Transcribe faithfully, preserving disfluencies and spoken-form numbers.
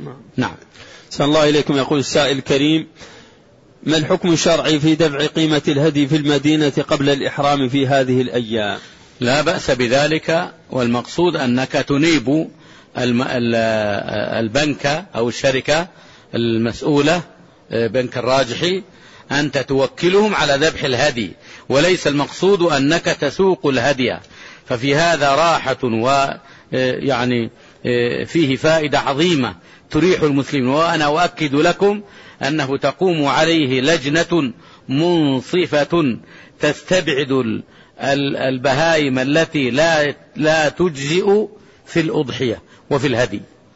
نعم. صلى الله إليكم. يقول السائل الكريم: ما الحكم الشرعي في دفع قيمة الهدي في المدينة قبل الإحرام في هذه الأيام؟ لا بأس بذلك، والمقصود أنك تنيب البنك أو الشركة المسؤولة، بنك الراجحي، أنت توكلهم على ذبح الهدي، وليس المقصود أنك تسوق الهدي، ففي هذا راحة ويعني فيه فائدة عظيمة تريح المسلمين. وأنا أؤكد لكم أنه تقوم عليه لجنة منصفة تستبعد البهائم التي لا لا تجزئ في الأضحية وفي الهدي.